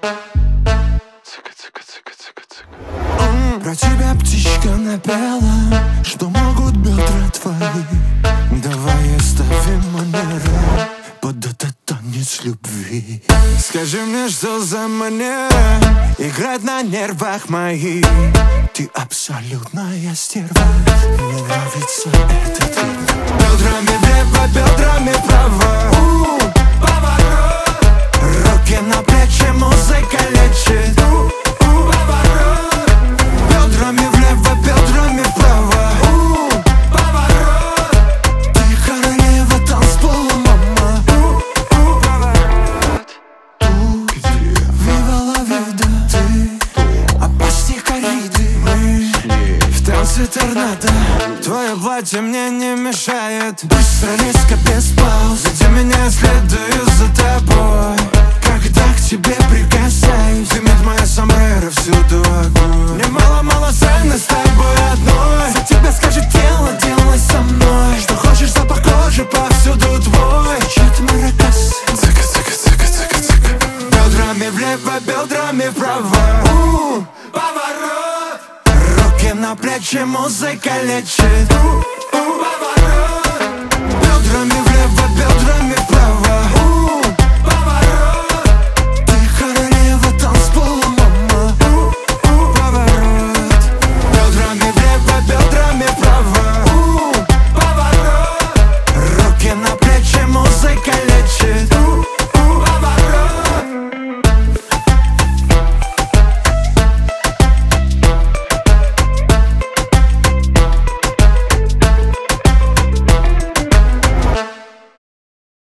Про тебя птичка напела, что могут бедра твои. Давай оставим манеры под этот танец любви. Скажи мне, что за манера играть на нервах моих. Ты абсолютная стерва, мне нравится этот вид. Бедрами влево, бедрами вправо, поворот. Руки на плечи, музыка лечит. Бедрами влево, бедрами вправо, поворот. Ты королева танцпола, мама. Viva la vida, ты опасней корриды. Мы в танце торнадо. Твое платье мне не мешает. Быстро, резко, без пауз. Где меня следую за тобой. Когда к тебе прикасаюсь, дымит моя сомбреро, всюду огонь. Мне мало-мало ценно с тобой одной. За тебя скажет тело, делай со мной. Что хочешь, запах кожи повсюду твой. Чет маракас. Цика, цика, цика, цика, цика. Бедрами влево, бедрами вправо, поворот. Руки на плечи, музыка лечит. Поворот. Бедрами влево.